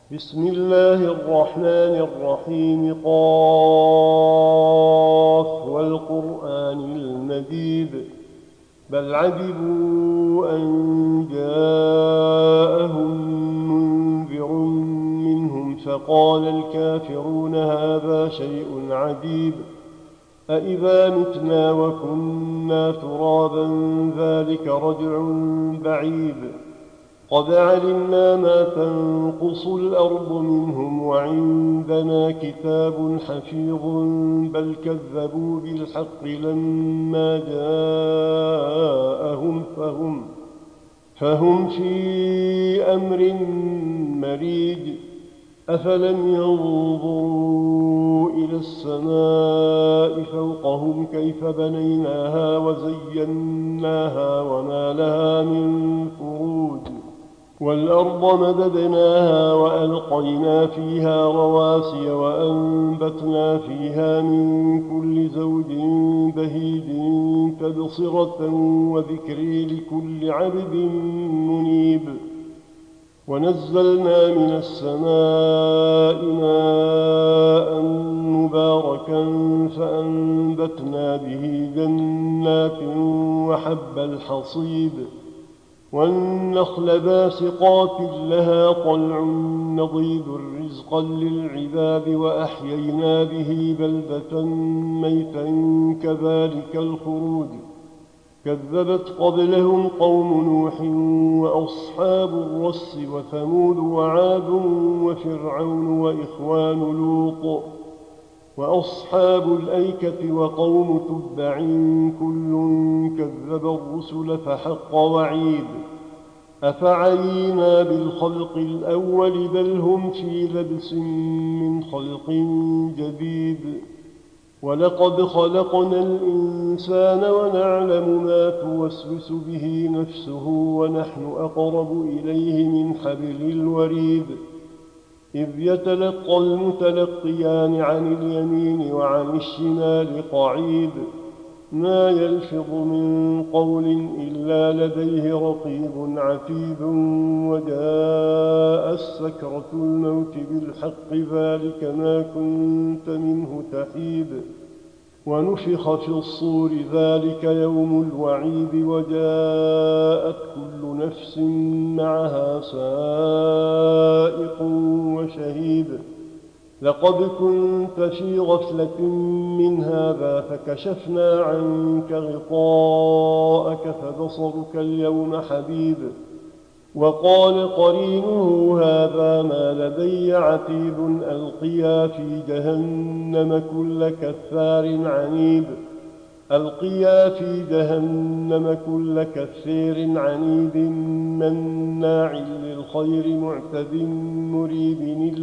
بسم الله الرحمن الرحيم قاف والقرآن المجيد بل عجبوا أن جاءهم منذر منهم فقال الكافرون هذا شيء عجيب أإذا متنا وكنا ترابا ذلك رجع بعيد قد علمنا ما تنقص الأرض منهم وعندنا كتاب حفيظ بل كذبوا بالحق لما جاءهم فهم في أمر مريج أفلم ينظروا إلى السماء فوقهم كيف بنيناها وزيناها وما لها من فروج والأرض مددناها وألقينا فيها رواسي وأنبتنا فيها من كل زوج بهيج تبصرة وذكر لكل عبد منيب ونزلنا من السماء ماء مباركا فأنبتنا به جنات وحب الحصيد والنخل باسقات لها طلع نضيد رزقا للعباد وأحيينا به بلدة ميتا كذلك الخروج كذبت قبلهم قوم نوح وأصحاب الرس وثمود وعاد وفرعون وإخوان لوط وأصحاب الأيكة وقوم تبع كل كذب الرسل فحق وعيد أفعينا بالخلق الأول بل هم في لبس من خلق جديد ولقد خلقنا الإنسان ونعلم ما توسوس به نفسه ونحن أقرب إليه من حبل الوريد إذ يتلقى المتلقيان عن اليمين وعن الشمال قعيد ما يلفظ من قول إلا لديه رقيب عتيد وجاء السكرة الموت بالحق ذلك ما كنت منه تحيد ونفخ في الصور ذلك يوم الوعيد وجاءت كل نفس معها سائق وشهيد لقد كنت في غفلة من هذا فكشفنا عنك غطاءك فبصرك اليوم حديد وقال قرينه هذا ما لدي عتيد ألقيا في جهنم كل كفار عنيد ألقيا في جهنم كل كفير عنيد مناع للخير معتد مريب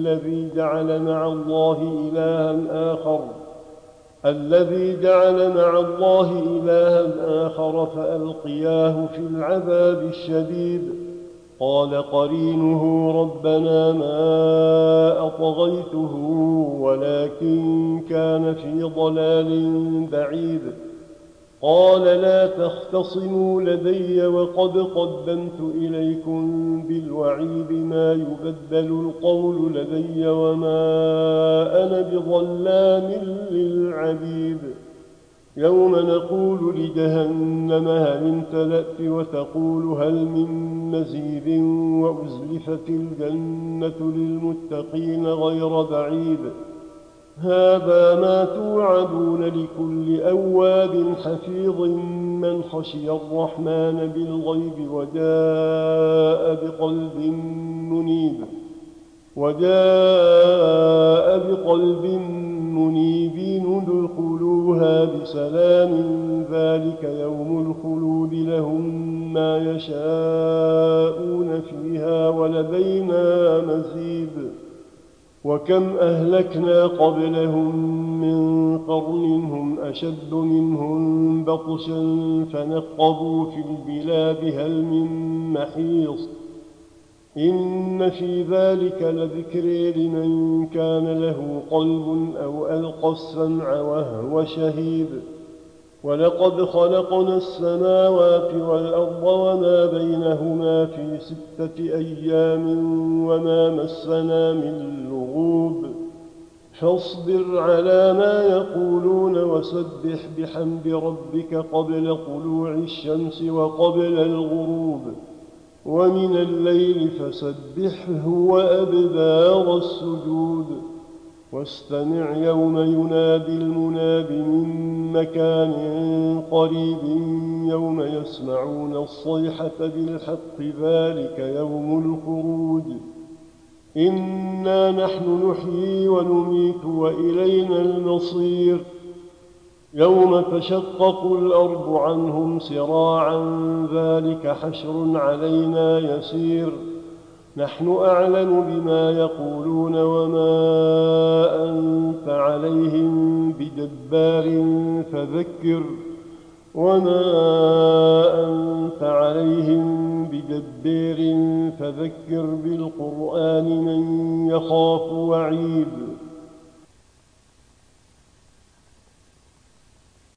الذي جعل مع الله إلها آخر فألقياه في العذاب الشديد قال قرينه ربنا ما أطغيته ولكن كان في ضلال بعيد قال لا تختصموا لدي وقد قدمت إليكم بالوعيد ما يبدل القول لدي وما أنا بظلام للعبيد يوم نقول لجهنم هل امتلأت وتقول هل من مزيد وأزلفت الجنة للمتقين غير بعيد هذا ما توعدون لكل أواب حفيظ من خشي الرحمن بالغيب وجاء بقلب منيب ادخلوها بسلام ذلك يوم الخلود لهم ما يشاءون فيها ولدينا مزيد وكم أهلكنا قبلهم من قرن هم أشد منهم بطشا فنقبوا في البلاد هل من محيص إن في ذلك لذكر لمن كان له قلب أو ألقى السمع وهو شهيد ولقد خلقنا السماوات والأرض وما بينهما في 6 أيام وما مسنا من لغوب فاصبر على ما يقولون وسبح بحمد ربك قبل طلوع الشمس وقبل الغروب ومن الليل فسبحه وأدبار السجود واستمع يوم ينادي المناد من مكان قريب يوم يسمعون الصيحة بالحق ذلك يوم الخروج إنا نحن نحيي ونميت وإلينا المصير يوم تشقق الأرض عنهم سراعا ذلك حشر علينا يسير نحن أعلم بما يقولون وما أنت عليهم بدبار فذكر بالقرآن من يخاف وعيد